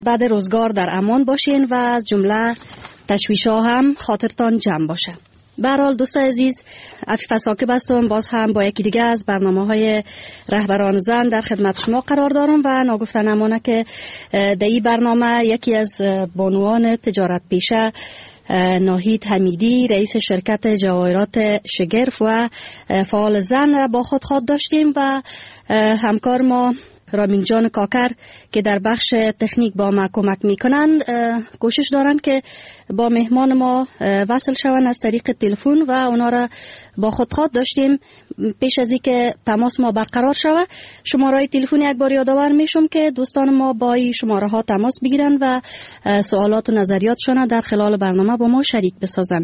بعد روزگار در امان باشین و جمله تشویش‌ها هم خاطرتان جمع باشه. به هر حال دوست عزیز، عفیف ساکب هستم. باز هم با یکی دیگه از برنامه‌های رهبران زن در خدمت شما قرار دارم و ناگفته نمانه که در این برنامه یکی از بانوان تجارت پیشه ناهید حمیدی، رئیس شرکت جواهرات شگرف و فعال زن را با خود داشتیم و همکار ما رامین جان کاکر که در بخش تکنیک با ما کمک میکنند کوشش دارند که با مهمان ما وصل شوند از طریق تلفن و اونا را با خود داشتیم. پیش از اینکه تماس ما برقرار شود شماره تلفن یک بار یادآور میشم که دوستان ما با این شماره ها تماس بگیرند و سوالات و نظریاتشون در خلال برنامه با ما شریک بسازند.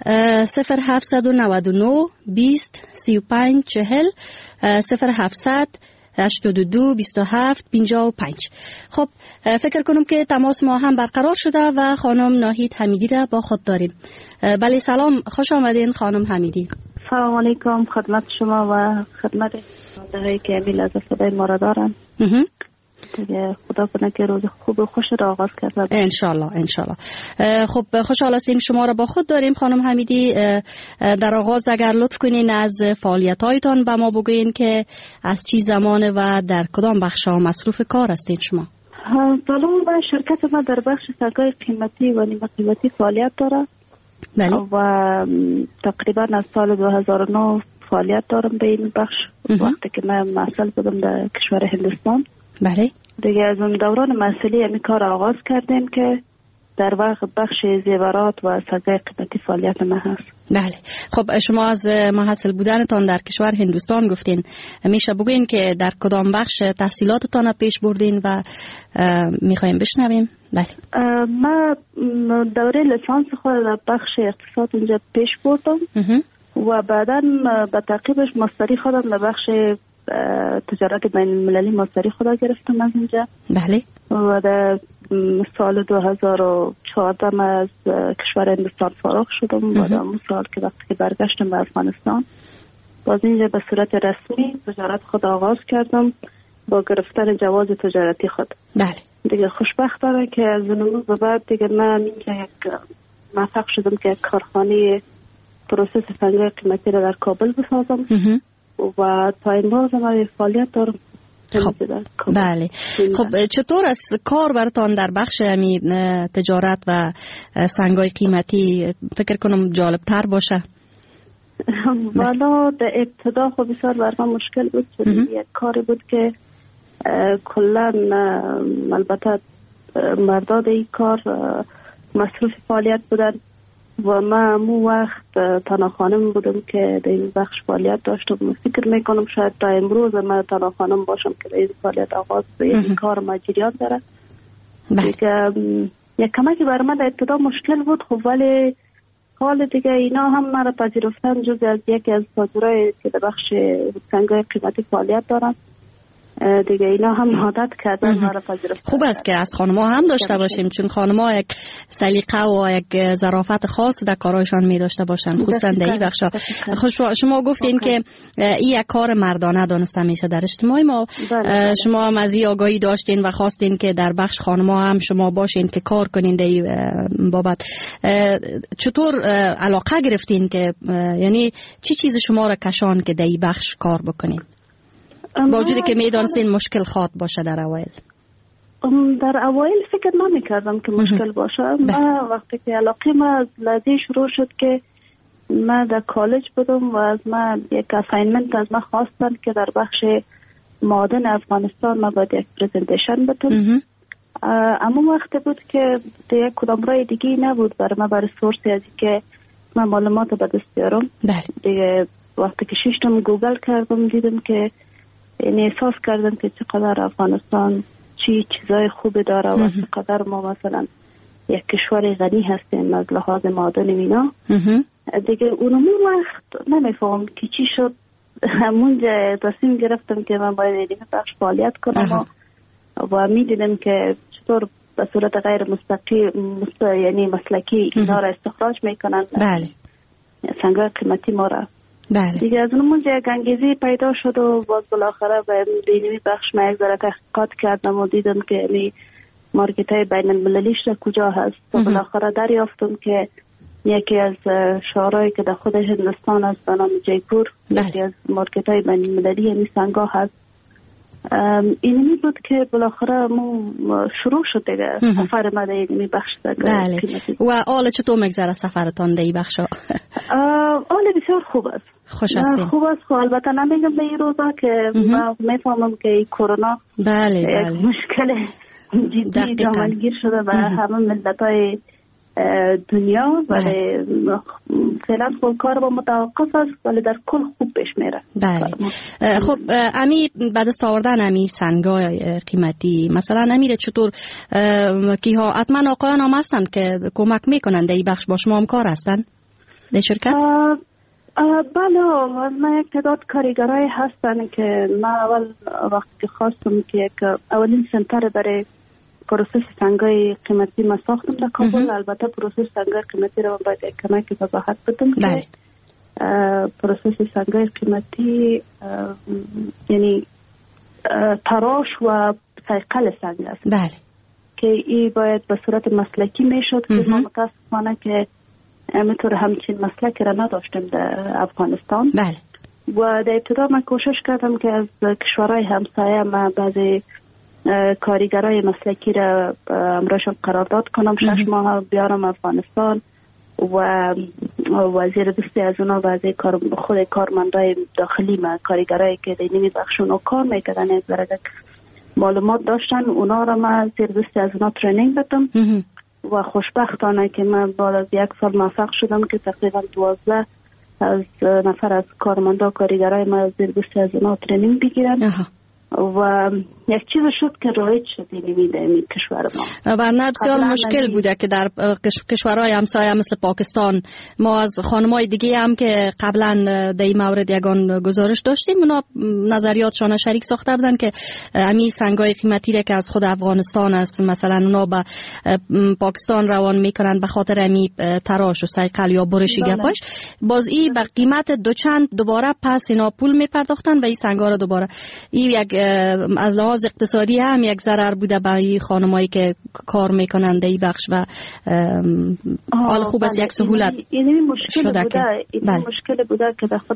0799 20 35 40 0700 82 27 55. خب فکر کنم که تماس ما هم برقرار شده و خانم ناهید حمیدی را با خود داریم. بله سلام، خوش آمدین خانم حمیدی. سلام علیکم خدمت شما و خدمت مردهایی که امیل از صدای ما را دارن. دیگه خدا کنه که روز خوب و خوش را آغاز کرده. انشالله. خب خوشحال هستیم شما را با خود داریم خانم حمیدی. در آغاز اگر لطف کنین از فعالیت‌هایتان به ما بگوین که از چی زمانه و در کدام بخش‌ها مصروف کار هستین شما؟ سلام، و شرکت ما در بخش سگای قیمتی و نیمه قیمتی فعالیت داره. بله. و تقریبا از سال 2009 فعالیت دارم به این بخش. وقتی که من محصل بودم در کشور هندوستان. بله. دیگه از اون دوران محصلی همی کار آغاز کردیم که در واقع بخش زیورات و سگای قیمتی فعالیت ما هست. بله. خب شما از محصل بودنتان در کشور هندوستان گفتین، میشه بگوین که در کدام بخش تحصیلاتتان پیش بردین و میخوایم بشنویم؟ بله. ما دوره لیسانس خود در بخش اقتصاد اینجا پیش بردم و بعدا به تعقیبش ماستری خودم در بخش تجارت بین المللی ماستری خدا گرفتم از اینجا. بله. و در سال 2014 من از کشور هندوستان فارغ شدم و در اون سال که وقتی که برگشتم به افغانستان باز اینجا به صورت رسمی تجارت خود آغاز کردم با گرفتن جواز تجارتی خود. بله. دیگه خوشبختانه که از اون به بعد دیگه من اینجا یک موفق شدم که کارخانه پروسس سنگای قیمتی را در کابل بسازم و تا این روز ما فعالیت دارم. خب بله. خب چطور از کار براتان در بخش تجارت و سنگای قیمتی فکر کنم جالب تر باشه؟ والا در ابتدا خب بسیار برام مشکل بود چون یک کاری بود که کلا البته مرداد این کار مصروف فعالیت بودن و من مو وقت تنها خانم بودم که در این بخش فعالیت داشتم. فکر میکنم شاید تا امروز من تنها خانم باشم که در این فعالیت آغاز به این کار مجریات داره. دیگه یک کمکی برای من در ابتدا مشکل بود، خب ولی حال دیگه اینا هم مرا پذیرفتن جز از یکی از تاجرای که در بخش سنگای قیمتی فعالیت دارن. دیگه اینا هم عادت کردن مرا پذیرفتن. خوب است که از خانم‌ها هم داشته باشیم چون خانم‌ها یک سلیقه و یک ظرافت خاص در کارایشان می داشته باشن خصوصا در این بخشا. شما گفتین که این یک کار مردانه دانسته میشه در اجتماع ما. شما هم از این آگاهی داشتین و خواستین که در بخش خانم‌ها هم شما باشین که کار کنین در این بابت. چطور علاقه گرفتین که یعنی چی چیز شما را کشان که در این بخش کار بکنین؟ با وجودی که میدانستین مشکل خواد باشه در اوایل. در اوایل فکر نمی‌کردم که مشکل باشه. من وقتی که علاقه ما از لحظه شروع شد که من در کالج بودم و از من یک اساینمنت از من خواستن که در بخش معادن افغانستان ما باید یک پرزنتیشن بدم. اما وقتی بود که دیگه کدام راه دیگه نبود برای من برای سورسی از که من معلومات به دست بیارم. دیگه وقتی که شیشتم گوگل کردم دیدم که یعنی احساس کردم که چقدر افغانستان چیزای خوبی داره و چقدر ما مثلا یک کشور غنی هستیم از لحاظ معادن اینا. دیگه اونمون وقت نمیفهم که چی شد همونجا تصمیم گرفتم که من باید این بخش فعالیت کنم و میدیدم که چطور به صورت غیر مستقیم یعنی مسلکی اینا را استخراج میکنن. بله. سنگای قیمتی ما را. بله. دیگه از اونجا یک انگیزی پیدا شد و باز بالاخره به دینی بخش من یک ذره تحقیقات کردم و دیدم که یعنی مارکت های بین المللیش کجا هست. و بالاخره دریافتم که یکی از شهرهایی که در خود هندوستان است به نام جیپور یکی از مارکت های بین المللی یعنی سنگا هست. اینمی بود که بالاخره شروع شد دیگه سفر ما در اینمی بخش. بله. و حالا چطور میگذره سفرتان در این بخش؟ حال بسیار خوب است. خوش هستیم. خوب است. البته نمیگم به این روزا که ما میفهمم که کرونا یک مشکل جدی جامعگیر شده و همه ملت‌های دنیا ولی فعلا کار با متوقف است ولی در کل خوب پیش میره. بله. خب امی بعد از آوردن امی سنگای قیمتی مثلا امیره چطور کی ها حتما آقایان هم هستند که کمک میکنند در این بخش با شما هم کار هستند در شرکت؟ بله ما یک تعداد کارگرای هستن که ما اول وقتی خواستم که اولین سنتر برای پروسس سنگای قیمتی ما ساختم در کابل. البته پروسس سنگای قیمتی رو باید یک کمک وضاحت بدم که پروسس سنگای قیمتی یعنی تراش و صیقل سنگ است. بله. که این باید به صورت مسلکی میشد که ما متاسفانه که همینطور همچین مسلکی را نداشتیم در افغانستان. بله. و در ابتدا من کوشش کردم که از کشورهای همسایه ما بعضی کارگرای مسلکی را امرشان قرارداد کنم 6 ماه بیارم افغانستان و زیر دستی از اونا بعضی خود کارمندای داخلی ما کارگرایی که در نمی بخشون کار میکردن یک درجه معلومات داشتن اونا را ما زیر دستی از اونا ترینینگ دادم و خوشبختانه که من بعد از 1 سال موفق شدم که تقریبا 12 از نفر از کارمندا کارگرای ما زیر دستی از اونا ترینینگ بگیرن و یک چیز شد که رایج شد این کشور ما. ورنه بسیار مشکل بوده که در کشورهای همسایه مثل پاکستان ما از خانمای دیگه هم که قبلا در این مورد یگان گزارش داشتیم اونا نظریاتشان شریک ساخته بودن که امی سنگای قیمتی را که از خود افغانستان است مثلا اونا به پاکستان روان میکنن به خاطر امی تراش و صیقل یا برشی گپاش باز این به قیمت دوچند دوباره پس اینا پول میپرداختن و این سنگا را دوباره این یک از لحاظ اقتصادی هم یک ضرر بوده برای خانمایی که کار میکنن در این بخش و حال خوب است یک سهولت این مشکل بوده مشکل بوده که به خود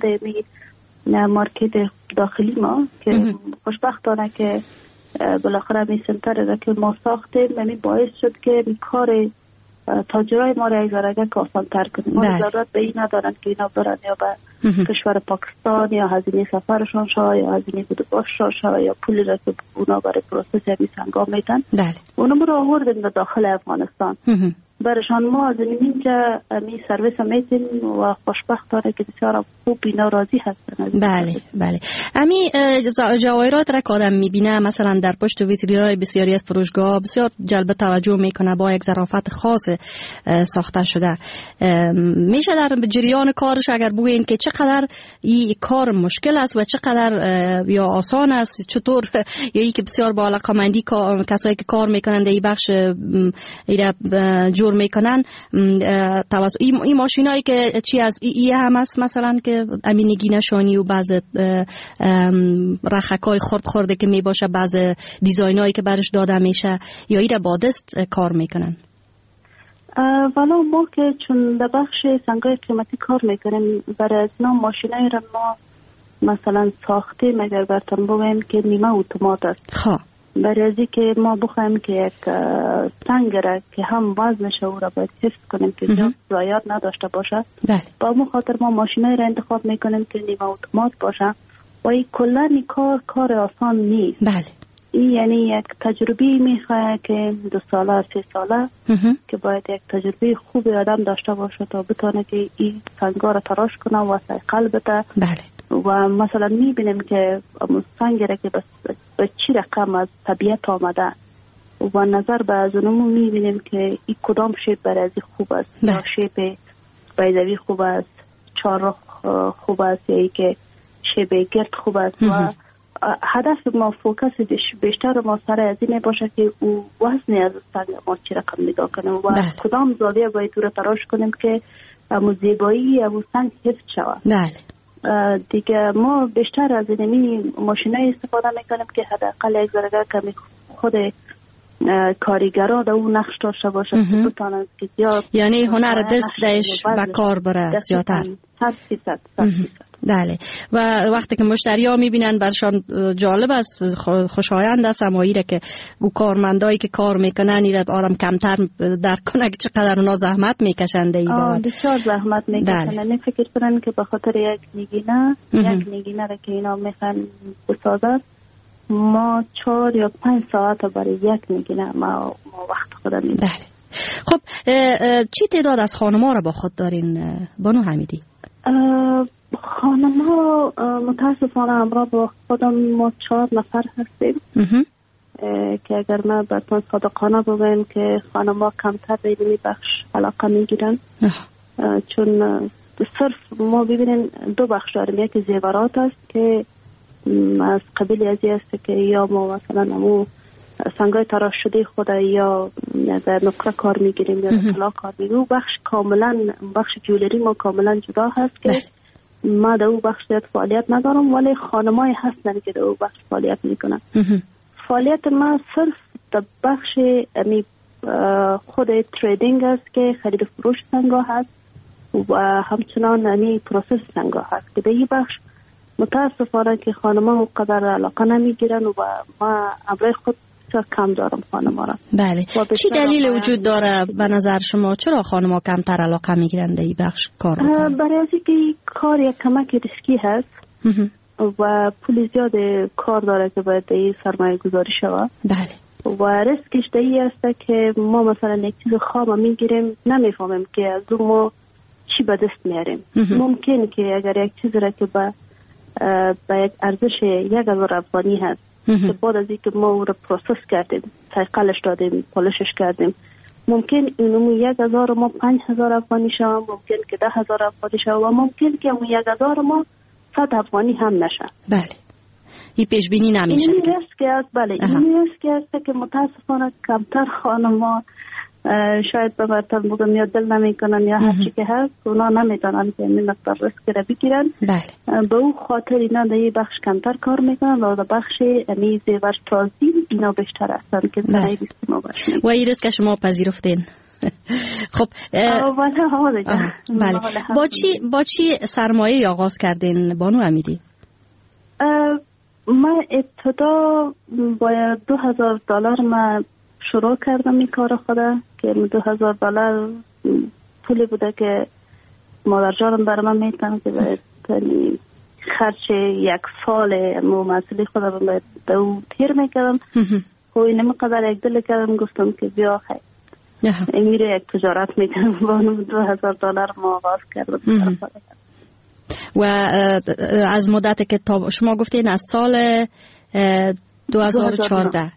مارکت داخلی ما که خوشبختانه که بالاخره می سنتر را که ما ساختیم می باعث شد که کار تاجرای ما را یک ذره که آسان تر کنیم. ما ضرورت به این ندارن که اینا برن یا به کشور پاکستان یا هزینه سفرشان شا یا هزینه بودباششان شا یا پولی را که اونا برای پروسس همی سنگا میدن اونا رو آوردیم به داخل افغانستان برشان ما از اینجا می سرویس میتیم و خوشبختانه که بسیار خوب اینا راضی هستن. بله امی جواهرات را که آدم میبینه مثلا در پشت ویترینای بسیاری از فروشگاه بسیار جلب توجه میکنه با یک ظرافت خاص ساخته شده. میشه در جریان کارش اگر بگوین که چقدر این کار مشکل است و چقدر یا آسان است چطور یا ای که بسیار با علاقه‌مندی کسایی که کار میکنن در این بخش جور میکنن توسط این ماشینایی که چی از ای هم است مثلا که امینگی نشانی و بعض رخکای خرد که میباشه بعض دیزاینایی که برش داده میشه یا ایره با دست کار میکنن؟ والا ما که چون در بخش سنگای قیمتی کار میکنیم برای از نام ماشینایی را ما مثلا ساختیم اگر برتون بگویم که نیمه اتومات است. برای ازی که ما بخوایم که یک سنگ را که هم وزنش او را باید حفظ کنیم که ضایعات نداشته باشه با اون خاطر ما ماشینای را انتخاب میکنیم که نیمه اتومات باشه و این کلن کار آسان نیست. این یعنی یک تجربه میخواه که 2 ساله 3 ساله که باید یک تجربه خوبی آدم داشته باشه تا بتونه که این سنگا را تراش کنه و صیقل بده. و مثلا میبینیم که سنگ را که به چی رقم از طبیعت آمده و نظر به از اونمو میبینیم که این کدام شیپ برای خوب است یا شیپ بیضوی خوب است چهاررخ خوب است یا ای که شیپ گرد خوب است و هدف ما فوکس بیشتر ما سر از این باشه که او وزن از سنگ ما چی رقم نگاه کنیم و کدام زاویه باید او را تراش کنیم که امو زیبایی امو سنگ حفظ شود. دیگه ما بیشتر از اینمی ماشینای استفاده میکنیم که حداقل یک ذره کمی خود کارگرها در اون نقش داشته باشه که بتانند که زیاد، یعنی هنر دستش به کار بره زیادتر. 100%. بله. و وقتی که مشتری ها میبینن برشان جالب است، خوشایند است همایی که او کارمندایی که کار میکنن ایره آدم کمتر درک کنه که چقدر اونا زحمت میکشند. بسیار زحمت میکشند. نه فکر کنن که به خاطر یک نگینه را که اینا میخوان بسازد ما 4 یا 5 ساعت برای یک نگینه ما وقت خودم میدیم. بله. خب چی تعداد از خانم‌ها را با خود دارین بانو حمیدی؟ خانم‌ها متاسفانه همراه با خودم ما 4 نفر هستیم که اگر ما براتون صادقانه بگویم که خانم‌ها کمتر به این بخش علاقه میگیرن، چون صرف ما ببینیم 2 بخش داریم. یکی زیورات است که از قبیل ازی است که یا ما مثلا همون سنگای تراش شده خود یا در نقره کار میگیریم یا در طلا کار میگیریم. او بخش کاملا، بخش جولری ما کاملا جدا هست که ما در او بخش فعالیت ندارم، ولی خانمای هستن که در او بخش فعالیت میکنن. فعالیت ما صرف در بخش خود تریدینگ است که خرید و فروش سنگا هست و همچنان پروسس سنگا هست که در این بخش متاسفانه که خانم‌ها اونقدر علاقه نمیگیرن و ما امرای خود کم دارم خانم‌ها را. بله. چی دلیل وجود داره به نظر شما؟ چرا خانم‌ها کمتر علاقه میگیرن در این بخش کار؟ برای از اینکه کار یک کمک ریسکی هست و پول زیاد کار داره که باید در این سرمایه گذاری شود. بله. و ریسکش در این است که ما مثلا یک چیز خام میگیریم نمیفهمیم که از اون ما چی به دست میاریم. ممکن که اگر یک چیز را که به یک ارزش 1000 افغانی هست که بعد از اینکه ما او را پروسس کردیم، سایقلش دادیم، پالشش کردیم، ممکن اینو 1000 ما 5000 افغانی شود، ممکن که 10000 افغانی شود و ممکن که اون 1000 ما 100 افغانی هم نشه. بله. این پیش بینی نمیشه. این ریسک است. بله. این ریسک است که متاسفانه کمتر خانم‌ها شاید به مرتب بگم یا دل نمیکنن یا هر چی که هست اونا نمیتونن که این مقدار ریسک را بگیرن. بله. به اون خاطر اینا در این بخش کمتر کار میکنن و در بخش زیور سازی اینا بیشتر هستن که برای ما باشه. و این ریسک شما پذیرفتین؟ خب بله. با چی سرمایه آغاز کردین بانو حمیدی؟ من ابتدا با $2000 من شروع کردم این کار خدا که $2000 پولی بوده که مادر جانم برای من میتونم که باید خرچ یک سال مسئولی خدا باید دو تیر میکردم و اینم قدر یک دل کردم گفتم که بیا خیلی میره یک تجارت میکنم با $2000 ما آغاز کردم. و از مدت که شما گفتین از سال 2014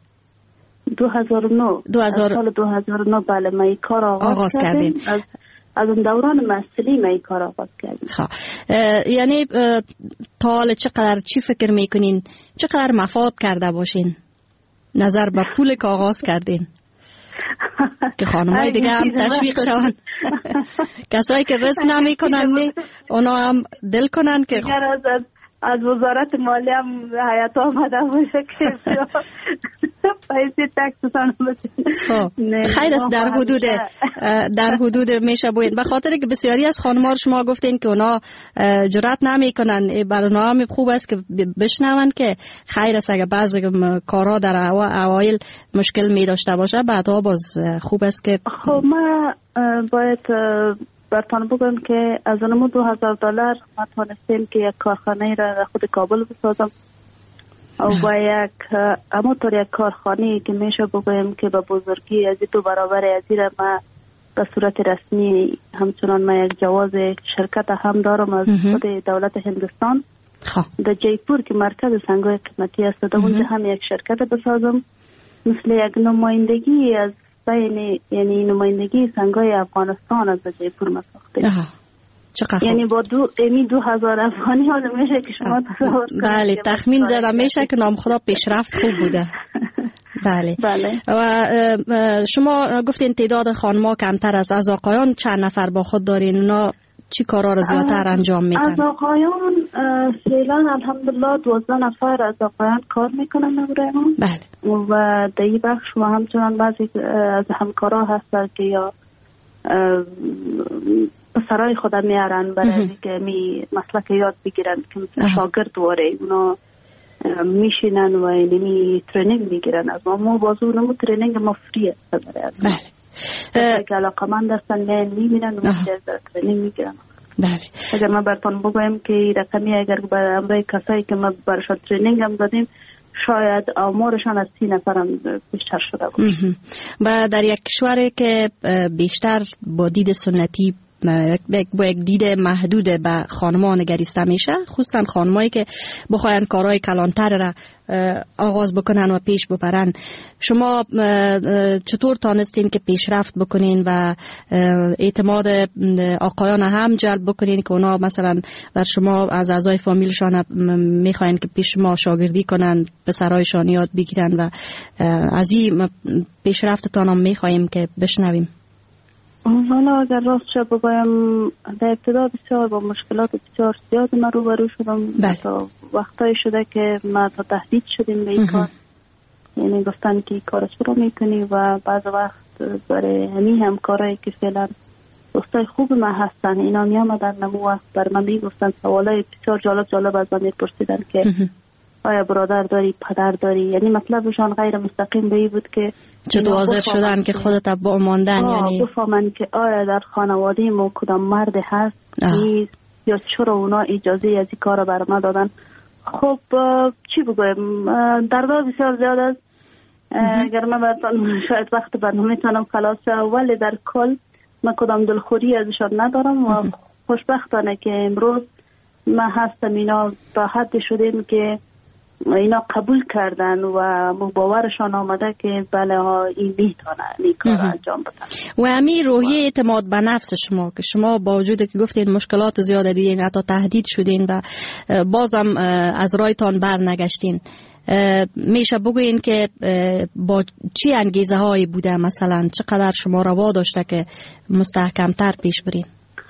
2009 سال 2009 بله ما این کار آغاز کردیم. از اون دوران مسئولی ما این کار آغاز کردیم. یعنی تا حال چی فکر میکنین چقدر مفاد کرده باشین نظر به پول که آغاز کردین که خانمای دیگه هم تشویق شون؟ کسایی که رزق نمیکنن اونا هم دل کنن که از وزارت مالی هم حیات آمده باشه که پیسی تکسشان بسید. خیر است در حدود میشه باید. به خاطر که بسیاری از خانم‌ها شما گفتین که اونا جرأت نمیکنن، برای اونا هم خوب است که بشنون که خیر است اگر بعضی کارها در اوایل مشکل می داشته باشه بعدها باز خوب است که خب ما باید برتان بگم که از اونمو $2000 ما تانستیم که یک کارخانه را در خود کابل بسازم و همونطور یک کارخانه که میشه بگویم که به بزرگی از 2 برابر ازی را ما به صورت رسمی همچنان ما یک جواز شرکت هم دارم از خود دولت هندوستان در جیپور که مرکز سنگای قیمتی است. در اونجا هم یک شرکت بسازم مثل یک نمایندگی از یعنی نمایندگی سنگای افغانستان از جیپور ما ساختیم. یعنی با 2000 افغانی ها میشه که شما تصور کنید. بله تخمین زده میشه که نام خدا پیشرفت خوب بوده. بله. و شما گفتین تعداد خانم‌ها کمتر از آقایان چند نفر با خود دارین؟ اونا چی کارا را زیادتر انجام میدن؟ از آقایان فعلا الحمدلله 12 نفر از آقایان کار میکنن برای ما. بله. و در این بخش و همچنان بعضی از همکارا هستن که یا پسرای خودم میارن برای که می مسلک یاد بگیرن که شاگرد واره اونا میشینن و اینی ترینینگ میگیرن از ما بازو اونمو ترینینگ ما فریه. بله. که علاقه من دستن میبینن و ترینینگ میگیرن. بله. اگر من براتون بگویم که رقمی اگر برای کسایی که ما براشون ترینینگ هم دادیم شاید آمارشان از 30 نفر هم بیشتر شده بود. و در یک کشوری که بیشتر با دید سنتی با یک دید محدود به خانم‌ها نگریسته میشه، خصوصا خانمایی که بخواین کارهای کلانتر را آغاز بکنن و پیش ببرن، شما چطور تانستین که پیشرفت بکنین و اعتماد آقایان هم جلب بکنین که اونا مثلا بر شما از اعضای فامیلشان میخواین که پیش شما شاگردی کنن، پسرایشان یاد بگیرن و از این پیشرفتتان هم میخوایم که بشنویم؟ حالا اگر راست شد بگویم در ابتدا بسیار با مشکلات بسیار زیاد من روبرو شدم. تا وقتایی شده که ما تا تهدید شدیم به این کار، یعنی گفتن که این کار چرا میکنی و بعض وقت برای همین همکارایی که فعلا دوستای خوب من هستن اینا می آمدن نمو وقت بر من میگفتن سوالای بسیار جالب از من میپرسیدن که آیا برادر داری، پدر داری، یعنی مطلبشان غیر مستقیم به این بود که چطور حاضر شدن که خودت با ماندن، یعنی بفهمن که آیا در خانواده ما کدام مرد هست یا چرا اونا اجازه از این کار بر ما دادن. خب چی بگویم، دردها بسیار زیاد است. اگر من براتون شاید وقت برنامه تانم خلاص شد، ولی در کل من کدام دلخوری ازشان ندارم و خوشبختانه که امروز من هستم اینا تا حد شدیم که اینا قبول کردن و باورشان آمده که بله ها این میتونه این کار انجام بدن. و همین روحیه اعتماد به نفس شما که شما با وجود که گفتین مشکلات زیاده دیدین، حتی تهدید شدین و بازم از رایتان بر نگشتین، میشه بگوین که با چی انگیزه هایی بوده، مثلا چقدر شما رو واداشته که مستحکمتر پیش برین؟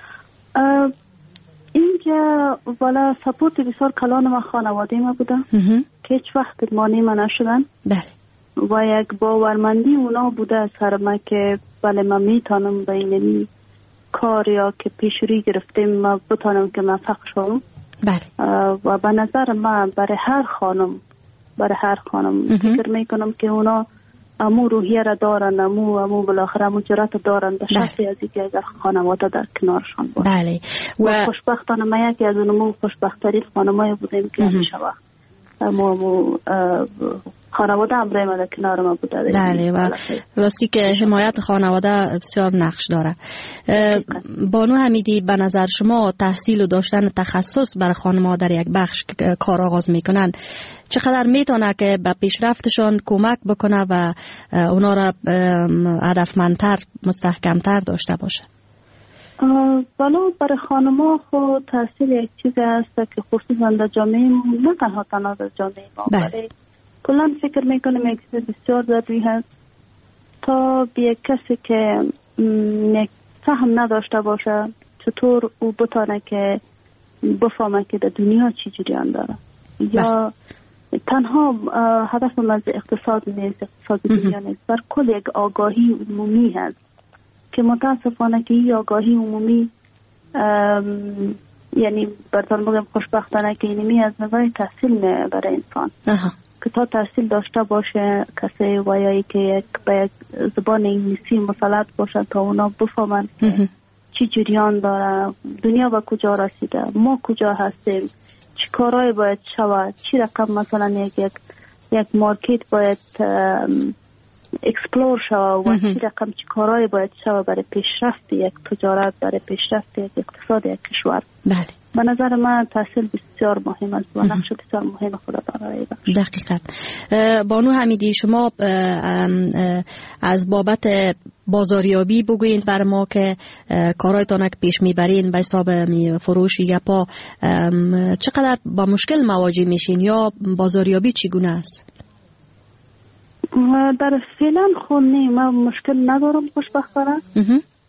اینکه والا سپورت بسیار کلان ما خانواده ما بوده که هیچ وقت مانع ما نشدن. بله. و یک باورمندی اونا بوده سر ما که بله من میتونم به این کار یا که پیشروی گرفتیم ما بتونم که موفق شم. بله. و به نظر من برای هر خانم فکر میکنم که اونا امو روحیه را دارن، امو بالاخره امو جرات دارن به شرطی از اینکه اگر خانواده در کنارشان باشه. بله. و خوشبختانه ما یکی از اونمو خوشبخت‌ترین خانمای بودیم که همیشه وقت امو خانواده هم برای ما در کنار ما بوده. بله. و راستی که حمایت خانواده بسیار نقش داره. بانو حمیدی، به نظر شما تحصیل و داشتن تخصص برای خانم‌ها در یک بخش کار آغاز میکنن چقدر میتونه که به پیشرفتشان کمک بکنه و اونا را هدفمندتر، مستحکمتر داشته باشه؟ بالا برای خانم‌ها خود تحصیل یک چیزی هست که خصوصا در جامعه نه تنها در جامعه ما، ولی کلا فکر میکنم یک چیز بسیار ضروری هست تا به کسی که فهم نداشته باشه چطور او بتونه که بفهمه که در دنیا چی جریان داره. یا تنها هدف از اقتصاد نیست، اقتصاد دنیا نیست، بر کل یک آگاهی عمومی هست که متاسفانه که این آگاهی عمومی یعنی براتون بگم خوشبختانه که اینمی از نظر تحصیل برای انسان که تا تحصیل داشته باشه کسی ویایی که به یک زبان انگلیسی مسلط باشه تا اونا بفهمن چی جریان داره، دنیا به کجا رسیده، ما کجا هستیم، چی کارهای باید شود، چی رقم مثلا یک مارکت باید اکسپلور شود و چی رقم چی کارهای باید شود برای پیشرفت یک تجارت، برای پیشرفت یک اقتصاد یک کشور. بله. به نظر من تحصیل بسیار مهم است و نقش بسیار مهم خود داره. دقیقاً. بانو حمیدی، شما از بابت بازاریابی بگوین بر ما که کارهایتان که پیش میبرین به حساب فروش یا پا چقدر با مشکل مواجه میشین یا بازاریابی چگونه است؟ در فعلا خود من مشکل ندارم خوشبختانه.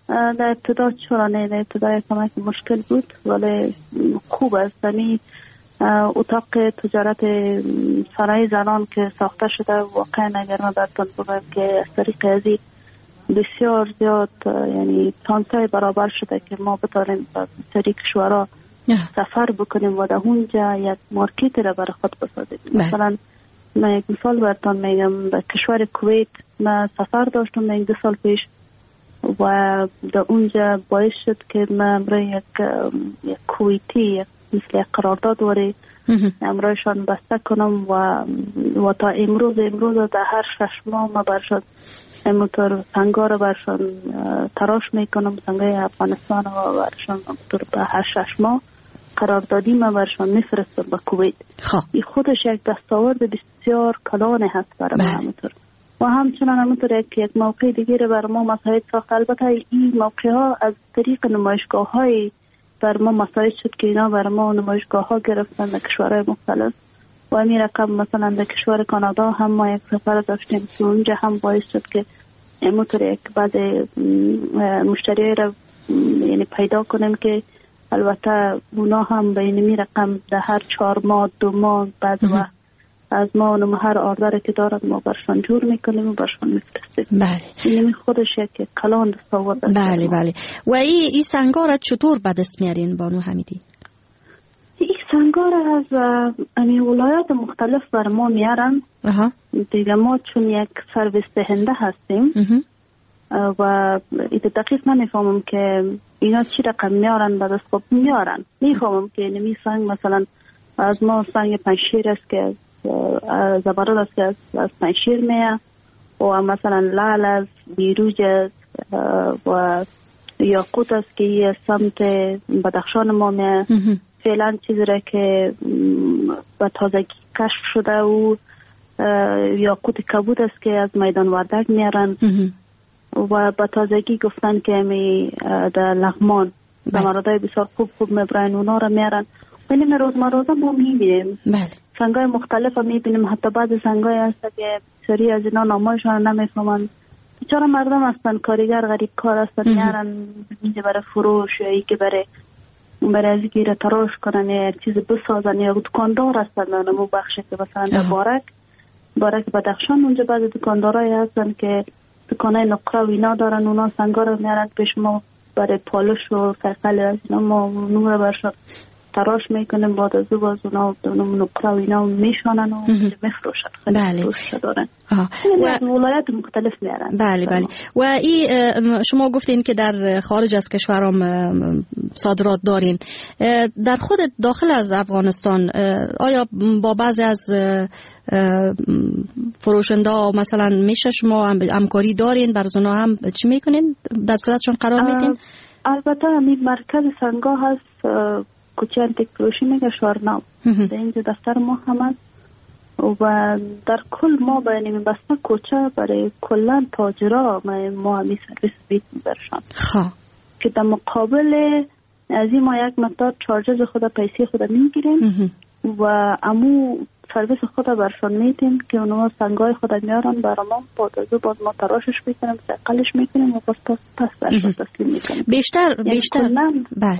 در ابتدا چرا در ابتدا کمک مشکل بود، ولی خوب است. اتاق تجارت سرای زنان که ساخته شده واقعا اگر من براتون بگم که از طریق ازی بسیار زیاد یعنی چانسای برابر شده که ما بتاریم از طریق کشورها سفر بکنیم و در اونجا یک مارکت را برای خود بسازیم. مثلا من یک مثال براتون میگم، در کشور کویت من سفر داشتم من 2 سال پیش و در اونجا باعث شد که من برای یک کویتی مثل یک قرارداد وری امرایشان بسته کنم و تا امروز در هر 6 ماه ما برشان امطور سنگا رو برشان تراش میکنم، سنگای افغانستان و برشان امطور به هر 6 ماه قراردادی ما برشان میفرستم به کویت. این خودش یک دستاورد بسیار کلانه هست برای ما امطور. و همچنان همونطور یک موقع دیگه برای ما مساعد ساخت. البته این موقع ها از طریق نمایشگاه های بر ما مساعد شد که اینا بر ما نمایشگاه ها گرفتن در کشورهای مختلف و این رقم مثلا در کشور کانادا هم ما یک سفر داشتیم که اونجا هم باعث شد که همونطور یک بعد مشتریای را یعنی پیدا کنیم که البته اونا هم به این رقم در هر 4 ماه 2 ماه بعد وقت از ما اونم هر آردر که دارد ما برشان جور میکنیم و برشان میفرستیم. بله. این خودش یک کلان دستاورد است. بله. و این سنگا را چطور به دست میارین بانو حمیدی؟ این سنگا را از ولایات مختلف بر ما میارن. دیگه ما چون یک سرویس دهنده هستیم و دقیق نمیفهمم که اینا چی رقم میارن به دست خود میارن. میفهمم که نمی سنگ مثلا از ما سنگ پنشیر است که زبرد است که از پنشیر میه و مثلا لعل است، بیروج است و یاقوت است که یه سمت بدخشان ما میه. فعلا چیزی را که به تازگی کشف شده و یاقوت کبود است که از میدان وردک میارن و به تازگی گفتن که در لغمان زمردهای بسیار خوب میبرن اونا را میارن. بینیم روزمروزه ما میبینیم سنگای مختلف هم میبینیم. حتی بعض سنگای هست که سری از اینا نامایشان نمیفهمن. بیچاره مردم هستن، کارگر غریب کار هستن، میارن اینجا برای فروش یا ای که برای از گیره تراش کنن یا یک چیز بسازن یا دکاندار هستن. نمو بخشه که مثلا در بارک بدخشان اونجا بعض دکاندارای هستن که دکانای نقره و اینا دارن، اونا سنگا رو میارن پیش ما برای پالش و سرقل از اینا ما نمره برشن تراش میکنیم. بعد از باز اونا نقره و اینا میشانن و میفروشن. خیلی فروش دارن و ولایت مختلف میارن. بله. و این شما گفتین که در خارج از کشورام صادرات دارین. در خود داخل از افغانستان آیا با بعضی از فروشنده مثلا میشه شما همکاری دارین؟ برای اونا هم چی میکنین؟ در صورتشون قرار میدین؟ البته همین مرکز سنگا هست کوچه انتیک فروشی میگه شورنام. در اینجا دفتر ما هم هست و در کل ما بینیم بسته کوچه برای کلن تاجرا ما همی سرویس بیت برشان که در مقابل از این ما یک مقدار چارجز خود پیسی خود میگیریم و امو سرویس خود برشان میتیم که اونها سنگای خود میارن برای ما. باز ما تراشش میکنیم، سقلش میکنیم و پس برشان تسلیم میکنیم. بیشتر بله.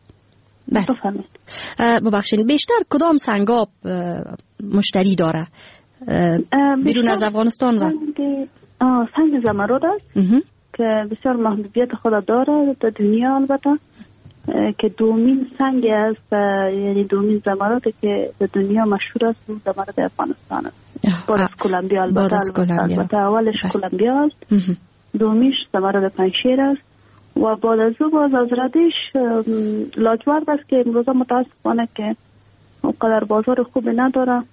ببخشید بیشتر کدام سنگاب مشتری داره بیرون از افغانستان؟ و سنگ زمرد است که بسیار محبوبیت خود داره در دنیا. البته که دومین سنگ است، یعنی دومین زمرد که در دنیا مشهور است زمرد افغانستان است. بعد از کلمبیا البته اولش کلمبیا است، دومیش زمرد پنشیر است و بعد از باز از ردیش لاجورد است که امروزه متاسفانه که اونقدر بازار خوبی نداره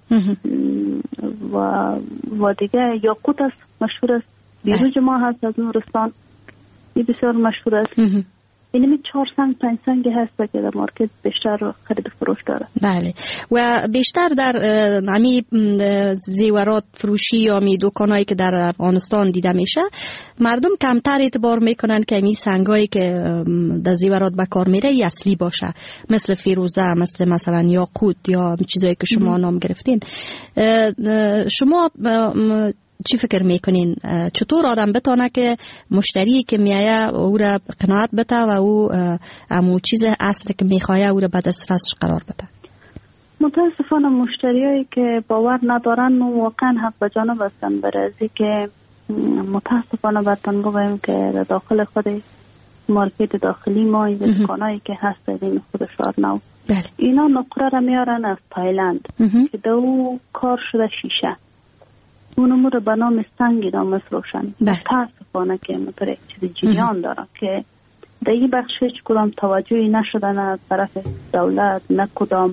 و دیگه یاقوت است مشهور است. بیروج ما هست از نورستان، این بسیار مشهور است. اینمی 4 سنگ 5 سنگ هست که در مارکت بیشتر خرید فروش داره. بله. و بیشتر در همی زیورات فروشی یا می دکانایی که در افغانستان دیده میشه مردم کمتر اعتبار میکنن که می سنگایی که در زیورات به کار میره اصلی باشه، مثل فیروزه، مثلا یاقوت یا چیزایی که شما نام گرفتین. شما چی فکر میکنین چطور آدم بتونه که مشتری که میایه او را قناعت بده و او امو چیز اصلی که میخواه او را به دسترسش قرار بده؟ متاسفانه مشتریایی که باور ندارن واقعا حق به جانب هستن، برای از که متاسفانه باتون بگویم که داخل خود مارکت داخلی ما این دکانایی که هست این خود شارنو اینا نقره را میارن از تایلند که دو کار شده شیشه اونمو رو به نام سنگ اینا مفروشن. متاسفانه که مطور یک چیز جریان داره که در این بخش هیچ کدام توجهی نشدن از طرف دولت، نه کدام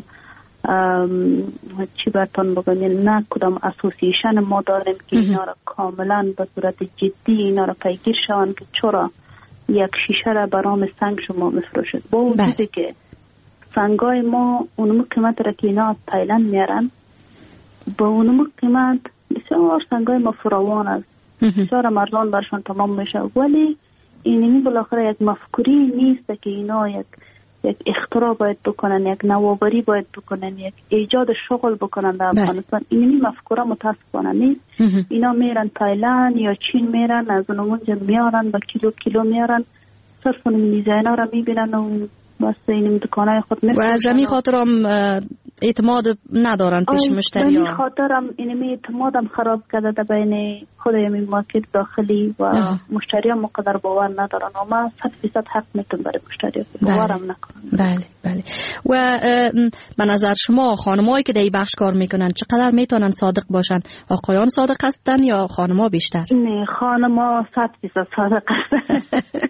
چی برتون بگم، نه کدام اسوسییشن ما داریم که اینا را کاملا به صورت جدی اینا را پیگیر شوند که چرا یک شیشه را برام سنگ شما مفروشد. با وجودی که سنگای ما اونمو قیمت را که اینا تایلند میارن با اونمو قیمت بسیار سنگای ما فراوان است، بسیار مردان برشان تمام میشه، ولی اینمی بالاخره یک مفکوری نیست که اینا یک اختراع باید بکنن، یک نوآوری باید بکنن، یک ایجاد شغل بکنن در افغانستان. اینمی مفکوره متاسفانه نیست. اینا میرن تایلند یا چین میرن، از اونجا میارن با کیلو میارن، صرف اون دیزاینا را میبینن و بس این دکانای خود میفروشن. و از همین خاطر هم اعتماد ندارن پیش مشتری ها. همین خاطر هم اینمی اعتمادم خراب کرده در بین خود همین مارکت داخلی و مشتری هم مقدر باور ندارن و ما 100% حق میتونم برای مشتری باورم نکنم. بله. و به نظر شما خانمایی که در این بخش کار میکنن چقدر میتونن صادق باشن؟ آقایان صادق هستن یا خانما بیشتر؟ نه، خانما 100% صادق هستن.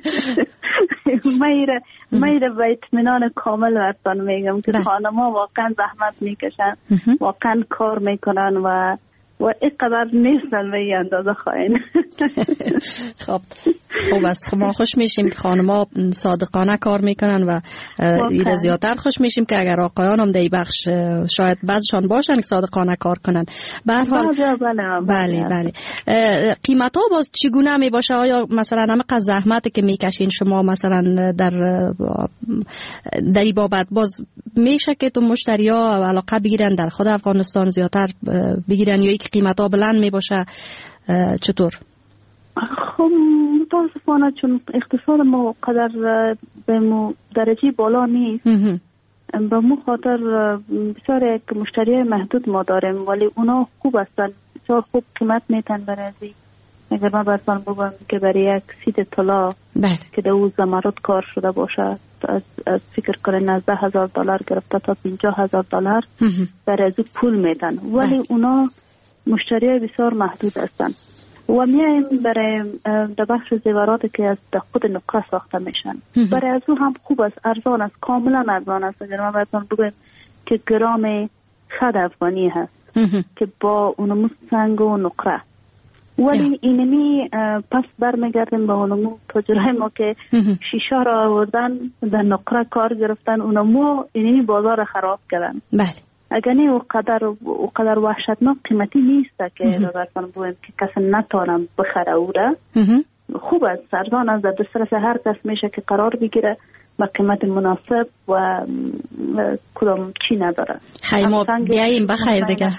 میره به اطمینان کامل براتون میگم که خانما واقعا زحمت میکشن، واقعا کار میکنن و اینقدر نیستن به این اندازه خواهین. خب از ما خوش میشیم که خانما صادقانه کار میکنن و ایره زیادتر خوش میشیم که اگر آقایان هم در بخش شاید بعضشان باشن که صادقانه کار کنن. به هر حال بله. قیمت ها باز چگونه می باشه؟ آیا مثلا همه زحمتی که میکشین شما مثلا در این بابت باز میشه که تو مشتری ها علاقه بگیرن در خود افغانستان زیادتر بگیرن یا یک قیمت ها بلند می باشه؟ چطور؟ خب متاسفانه چون اقتصاد ما قدر به درجه بالا نیست، به مو خاطر بسیار یک مشتری محدود ما داریم، ولی اونا خوب هستن، بسیار خوب قیمت میتن برای ازی. اگر من برسان بگم که برای یک سید طلا که در او زمرد کار شده باشه از فکر کنه $19,000 گرفته تا $50,000 برای ازی پول میتن، ولی اونا مشتری های بسیار محدود هستن. و میایم برای در بخش زیوراتی که از خود نقره ساخته میشن، برای از او هم خوب است، ارزان است، کاملا ارزان است. اگر ما براتون بگویم که گرام خد افغانی هست که با اونمو سنگ و نقره، ولی اینمی پس برمیگردیم به اونمو تاجرای ما که شیشه را آوردن در نقره کار گرفتن، اونمو اینمی بازار خراب کردن. بله. اگر نه اوقدر وحشتناک قیمتی نیست که براتون بگویم که کسی نتانم بخره او را. خوب است، ارزان است، در دسترس هر کس میشه که قرار بگیره با قیمت مناسب و کدام چی نداره. خیلی ما بیاییم بخیر دیگه.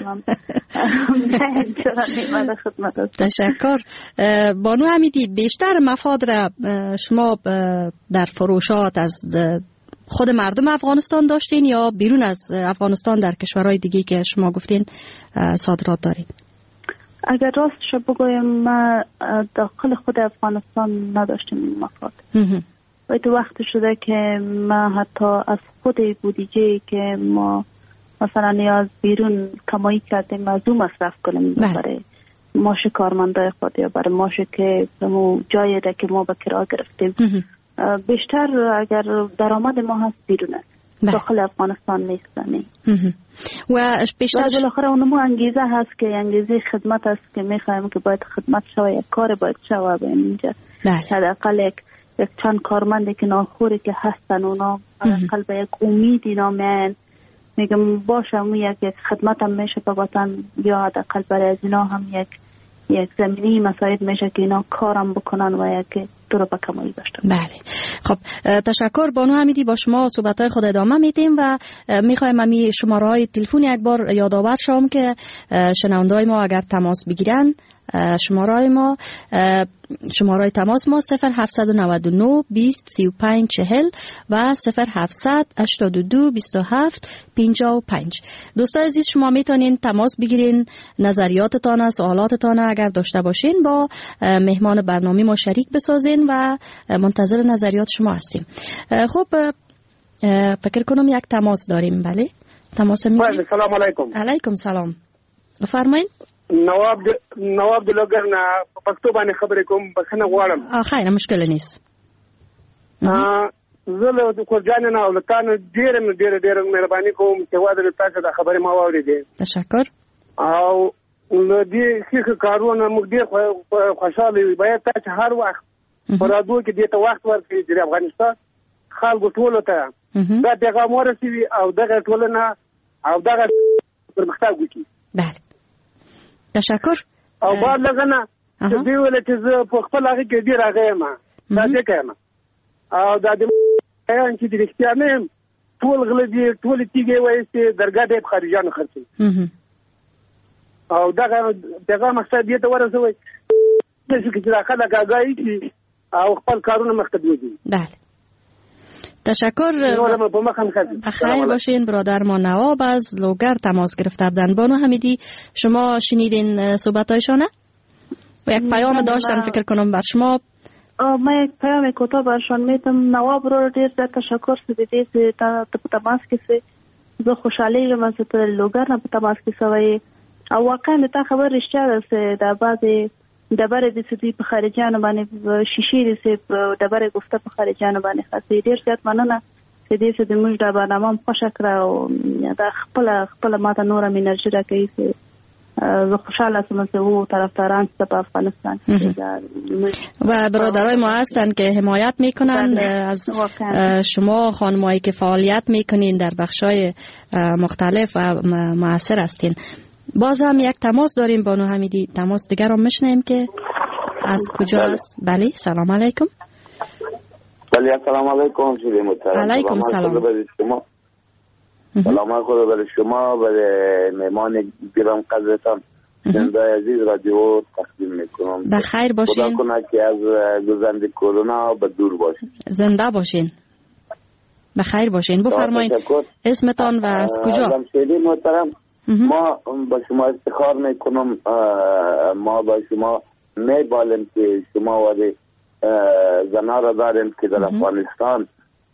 تشکر. بانو حمیدی، بیشتر مفاد را شما در فروشات از خود مردم افغانستان داشتین یا بیرون از افغانستان در کشورهای دیگه که شما گفتین صادرات دارین؟ اگر راستش بگویم ما داخل خود افغانستان نداشتیم این مفاد. باید وقت شده که ما حتی از خود بودجه که ما مثلا نیاز بیرون کمایی کردیم از اون مصرف کنیم برای ماش کارمندای خود یا برای ماش که جایی ده که ما به کرا گرفتیم. بیشتر اگر درآمد ما هست بیرون است، داخل افغانستان نیست. و بیشتر بالاخره اونمو انگیزه هست که انگیزه خدمت است که میخوایم که باید خدمت شوه، یک کار باید شوه به اینجا. حداقل یک چند کارمندی که ناخوری که هستن اونا حداقل به یک امید اینا میگم باشه یک خدمت هم میشه به وطن، یا حداقل برای از اینا هم یک زمینی مساعد میشه که اینا کارم بکنن و یک تو رو به کمایی داشته. بله. خب تشکر بانو حمیدی، با شما صحبت‌های خود ادامه میدیم و میخوایم امی شماره‌های تلفنی یک بار یادآور شوم که شنونده‌های ما اگر تماس بگیرن شماره تماس ما 0799 20 35 40 و 0700 82 27 55. دوستان عزیز، شما میتونین تماس بگیرین، نظریاتتان و سوالاتتان اگر داشته باشین با مهمان برنامه ما شریک بسازین و منتظر نظریات شما هستیم. خب فکر کنم یک تماس داریم. بله تماس میگیریم. سلام علیکم. علیکم سلام، بفرمایید. نواب دلوګر نه پښتو باندې خبرې کوم، بخنه غواړم. خیر، مشکل نیست. زه له کورجان نه او لتان ډېر مهرباني کوم چې واده تاسو د خبرې ما واورېدې. تشکر. او له دې څخه کارونه موږ ډېر خوشاله یو. باید تاسو هر وخت پرادو کې دې ته وخت ورکړئ چې افغانستان خلکو ټولو ته دا پیغام ورسوي او دغه ټولنه او دغه پرمختګ وکړي. بله تشکر. او بعد لغنه چې دی ولې چې زه په خپل هغه کې ډیر راغیم دا څه کوم او دا د چې د رښتیا نه ټول غلطي ټول تیږي وایي چې درګه د خارجانو خرڅي او دغه مقصد دې ته ورسوي چې راخله کاږي چې او خپل کارونه مخته وځي. بله تشکر. خیر باشین. برادر ما نواب از لوگر تماس گرفته بودن. بانو حمیدی شما شنیدین صحبتایشانه؟ و یک پیام داشتن فکر کنم بر شما. ما یک پیام کوتاه برشان میتم. نواب رو ډیر زیات تشکر سپیدی چې په تماس کې سه زه خوشاله یم چې ته لوگر نه په تماس کې سوی او واقعا ته خبر رښتیا ده چې د بعضی دبره د سدي په خارجانو باندې شیشې دي چې دبره گفته په خارجانو باندې خاصه ډیر زیات مننه چې دې چې د موږ د برنامه خوشا کړ او دا خپل ماته نور انرژي راکړي چې زه خوشاله شوم چې وو طرفداران په افغانستان و برادرای ما هستن که حمایت میکنن از شما خانمایی که فعالیت میکنین در بخشای مختلف و موثر هستین. باز هم یک تماس داریم بانو حمیدی. تماس دیگر رو میشنیم که از کجا است. بله سلام علیکم. بله سلام علیکم شیرین محترم. علیکم سلام. سلام خدا برای شما و مهمان گرام قدرتان شنوندای عزیز رادیو تقدیم میکنم. بخیر باشین. خدا کنه که از گزند کرونا به دور باشین. زنده باشین. بخیر باشین. بفرمایید اسمتان و از کجا؟ شیرین محترم ما با شما افتخار میکنم. ما با شما میبالیم که شما ولی زنا را داریم که در افغانستان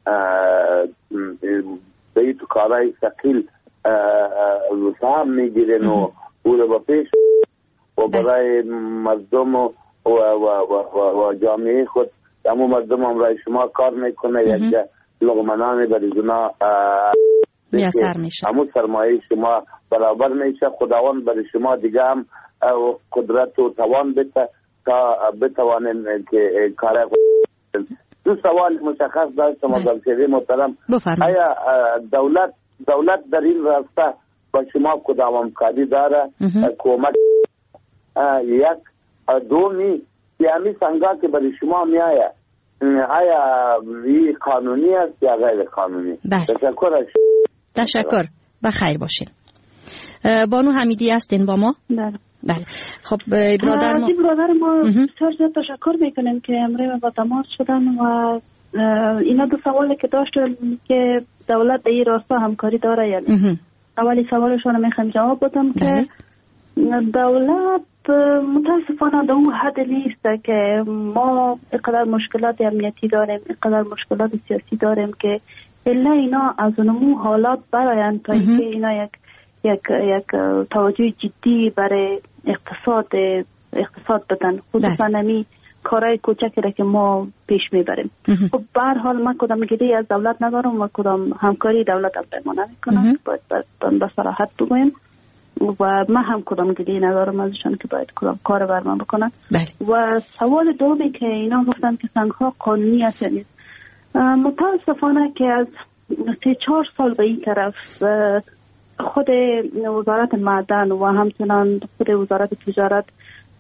به این تو کارهای ثقیل سهم میگیرین و او را با پیش و برای مردم و جامعه خود همون مردم هم رای شما کار میکنه. یک لغمنان برای زنا میسر میشه. همون سرمایه شما برابر میشه. خداوند برای شما دیگه هم قدرت و توان بده تا بتوانیم که کار دو سوال مشخص داشتم از شیرین محترم. آیا دولت در این راسته با شما کدام کاری داره کمک یک دومی که همین سنگا که برای شما می آیا این قانونی است یا غیر قانونی؟ تشکر. بخیر باشین. بانو حمیدی هستین با ما؟ بله. خب برادر ما بسیار زیاد تشکر میکنیم که امروز با تماس شدن و اینا دو سوالی که داشتن که دولت در این راستا همکاری داره یا نه. اولی سوالشون میخوام جواب بدم که دولت متاسفانه در اون حد نیست که ما اینقدر مشکلات امنیتی داریم، اینقدر مشکلات سیاسی داریم که الا اینا از اونمو حالات برایند تا اینکه اینا یک توجه جدی برای اقتصاد بدن، خصوصا نمی کارهای کوچکی را که ما پیش میبریم. خب به هر حال من کدام گیری از دولت ندارم و کدام همکاری دولت از ما نمیکنم، باید به صراحت بگویم و من هم کدام گیری ندارم ازشان که باید کدام کار بر من بکنن. و سوال دومی که اینا گفتن که سنگها قانونی هست نیست، متاسفانه که از 3-4 سال به این طرف خود وزارت معدن و همچنان خود وزارت تجارت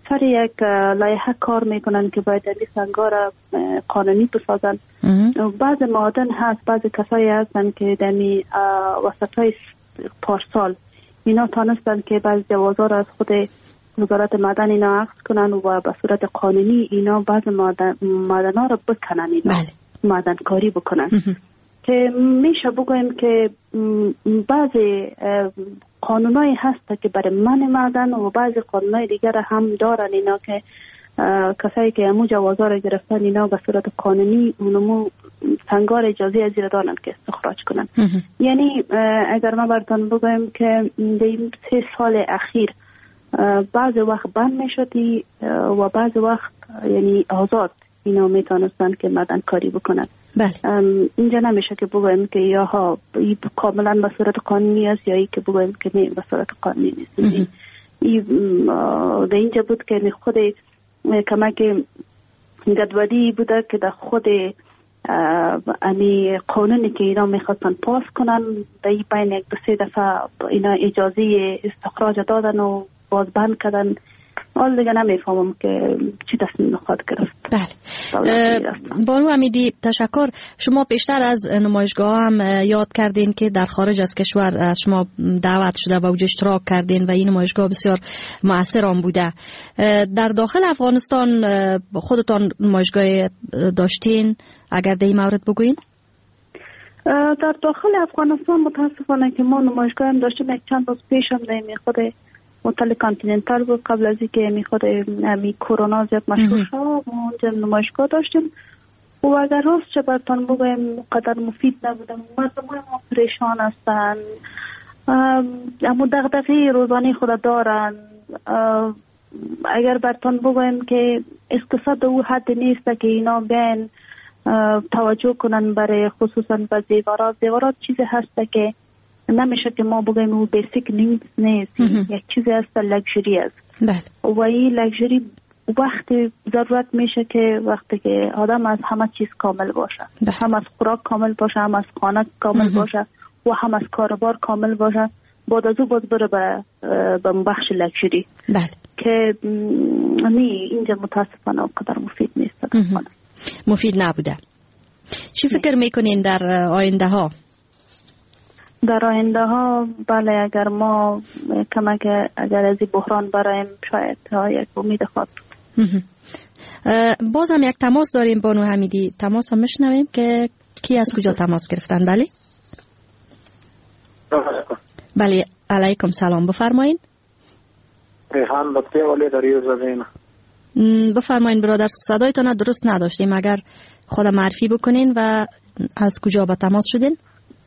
سر یک لایحه کار میکنن که باید این سنگار قانونی بسازن. بعض معادن هست، بعض کسایی هستن که دمی وسطای پارسال اینا تانستن که بعض جوازا را از خود وزارت معدن اینا عقد کنن و به صورت قانونی اینا بعض معدن ها را بکنن، اینا معدن کاری بکنن. که میشه بگویم که بعضی قانونایی هست که برای من معدن و بعضی قانونای دیگر هم دارن اینا که کسایی که امو جوازا را گرفتن اینا به صورت قانونی اونمو سنگار اجازه از زیر دارن که استخراج کنن. یعنی اگر ما براتون بگویم که این 3 سال اخیر بعض وقت بند میشدی و بعض وقت یعنی آزاد اینا میتونستن که معدن کاری بکنن. اینجا نمیشه که بگویم که یا ها کاملا به صورت قانونی است یا ای که بگویم که نه به صورت قانونی نیست. در اینجا بود که خود کمک گدودی بوده که در خود امی قانونی که اینا میخواستن پاس کنن در این بین 2-3 دفعه اینا اجازه استخراج دادن و باز بند کردن. حال دیگه نمیفهمم که چی تصمیم میخواد گرفت. بانو امیدی تشکر. شما پیشتر از نمایشگاه هم یاد کردین که در خارج از کشور شما دعوت شده و اوج اشتراک کردین و این نمایشگاه بسیار مؤثر آن بوده. در داخل افغانستان خودتان نمایشگاه داشتین؟ اگر در این مورد بگوین. در داخل افغانستان متاسفانه که ما نمایشگاه هم داشتیم. یک چند روز پیش هم در خود هتل کانتیننتال بود قبل از اینکه میخواد کرونا زیاد مشهور شد. ما اونجا نمایشگاه داشتیم و اگر راست چه براتون بگویم قدر مفید نبودم. مردم ما پریشان هستن، اما دغدغه روزانه خود دارن. اگر براتون بگویم که اقتصاد او حد نیست که اینا بیان توجه کنن برای خصوصا به زیورات چیزی هست که نمیشه که ما بگیم او بیسیک نیست. یک چیزی هست لکژری است. و این لکژری وقتی ضرورت میشه که وقتی که آدم از همه چیز کامل باشه، هم از خوراک کامل باشه، هم از خانه کامل باشه و هم از کاروبار کامل باشه، بعد از او باز بره به بخش لکژری که اینجا متاسفانه اونقدر مفید نیست. مفید نبوده. چی فکر میکنین در آینده ها؟ در آینده ها بله، اگر ما کمک اگر از این بحران برایم شاید یک امید خواهد. باز هم یک تماس داریم بانو حمیدی. تماس هم میشنویم که کی از کجا تماس گرفتن. بله بله علیکم سلام، بفرمایید. ریحان بختیارولی در یوزدین. بفرمایید برادر، صدایتان درست نداشتیم. اگر خود معرفی بکنین و از کجا به تماس شدین.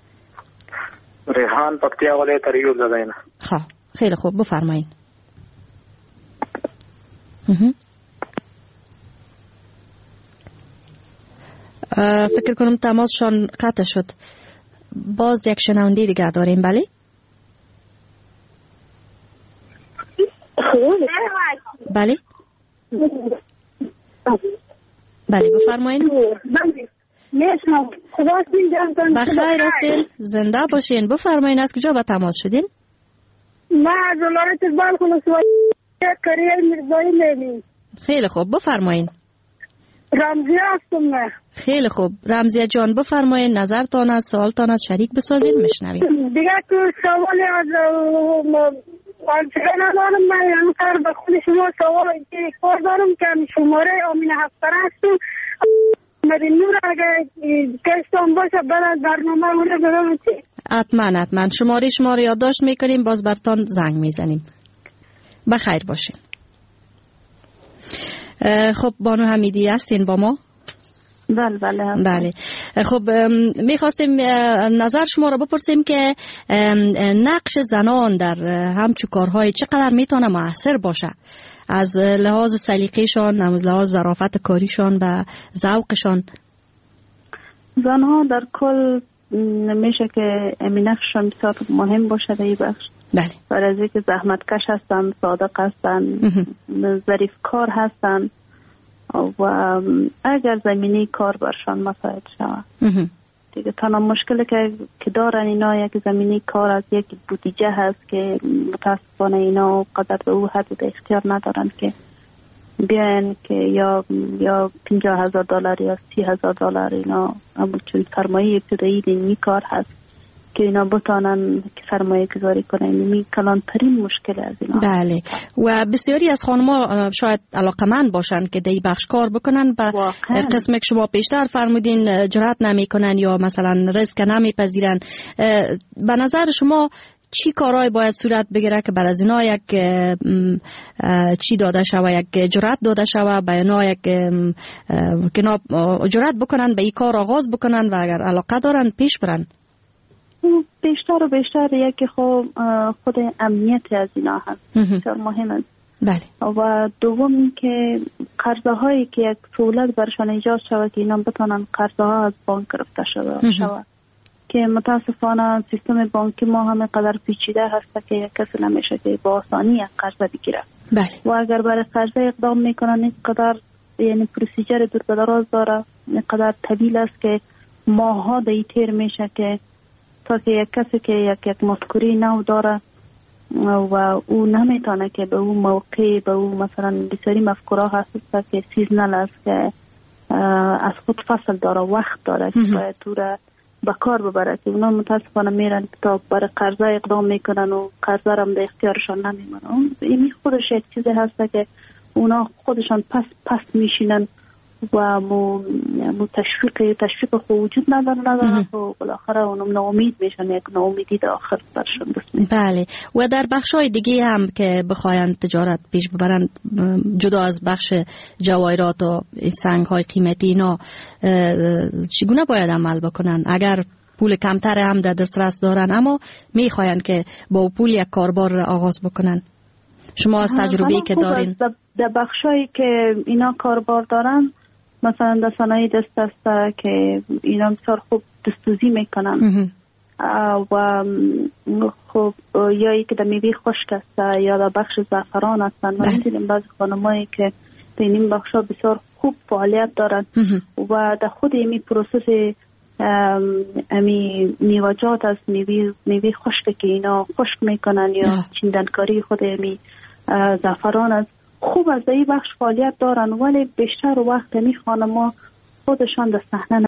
ریحان بختیارولی در یوزدین. خیلی خوب، بفرمایید. فکر کنم تماسشان قطع شد. باز یک شنونده دیگه داریم. بله بله بله بفرمایید. بخیر هستین، زنده باشین. بفرمایید از کجا به تماس شدین؟ ما از ولایت بلخ ولسوالی کریر میرزایی میبین. خیلی خوب، بفرمایید. رمزیه هستم من. خیلی خوب رمزیه جان، بفرمایید نظرتان از سوالتان از شریک بسازید. میشنویم. دیگه تو سوالی از آنچه ندارم. من یعنی کار به خود شما سوال کار دارم که شماره آمین هفتره هستم. مدین نور اگه کشتان باشه برای برنامه اونه برام چی؟ حتما شماره یادداشت میکنیم، باز برتان زنگ میزنیم. بخیر باشین. خب بانو حمیدی هستین با ما؟ بله. خب میخواستیم نظر شما را بپرسیم که نقش زنان در همچون کارهای چقدر میتونه مؤثر باشه از لحاظ سلیقه‌شان، از لحاظ ظرافت کاریشان و ذوقشان. زنها در کل میشه که نقششان بسیار مهم باشه در این بخش. بله. برای از اینکه زحمتکش هستن، صادق هستن، ظریف کار هستن و اگر زمینی کار برشان مساعد شود دیگه تنها مشکلی که دارن اینا یک زمینی کار از یک بودجه هست که متاسفانه اینا قدر به او حد اختیار ندارن که بیاین که یا $50,000 یا $30,000 اینا، اما چون سرمایه ابتدایی این کار هست که اینا بتانن که سرمایه گذاری کنن، این کلانترین مشکل از اینا. بله. و بسیاری از خانم‌ها شاید علاقمند باشن که دی بخش کار بکنن، و قسم که شما پیشتر فرمودین جرأت نمیکنن یا مثلا ریسک نمیپذیرن. به نظر شما چی کارهای باید صورت بگیره که بر از اینا یک چی داده شوه، یک جرأت داده شوه به اینا، یک که جرأت بکنن به این کار آغاز بکنن و اگر علاقه دارن پیش برن؟ بیشتر و بیشتر یکی خود امنیت از اینا هست، بسیار مهم است. بله. و دوم که قرضه هایی که یک سهولت برشان ایجاد شود که اینا بتونن قرضه ها از بانک گرفته شود که متاسفانه سیستم بانکی ما همه قدر پیچیده هست که یک کسی نمیشه که با آسانی یک قرضه بگیره. بله. و اگر برای قرضه اقدام میکنن این قدر یعنی پروسیجر دور به دراز داره، این قدر طویل است که ماها دیتر میشه که تا که یک کسی که یک مذکوری نو داره و او نمیتونه که به اون موقع به اون مثلا بسیاری مفکوره هست که سیزنل است که از خود فصل داره، وقت داره که باید تو را به کار ببره، که اونا متاسفانه میرن تا برای قرضه اقدام میکنن و قرضه را به اختیارشان نمیمونن. این خودش یک چیزی هست که اونا خودشان پس میشینن و تشویق خود وجود ندارن و بالاخره اونم ناامید میشن، یک ناامیدی در آخر برشون دست میده. بله. و در بخش‌های دیگه هم که بخواین تجارت پیش ببرن، جدا از بخش جواهرات و سنگ‌های قیمتی، اینا چگونه باید عمل بکنن اگر پول کمتر هم در دسترس دارن اما میخواین که با پول یک کاربار آغاز بکنن؟ شما از تجربه‌ای که دارین در بخشایی که اینا کاربار دارن، مثلا در صنایع دست است که اینا بسیار خوب دستوزی میکنن و خب یا ای که در میوه خشک است یا در بخش زعفران هستن. ما دیدیم بعضی خانمایی که در این بخشا بسیار خوب فعالیت دارن و در خود این پروسس میوه‌جات از میوه خشک که اینا خشک میکنن یا چیندنکاری خود زعفران است، خوب از این بخش فعالیت دارن، ولی بیشتر وقت می خانما خودشان در صحنه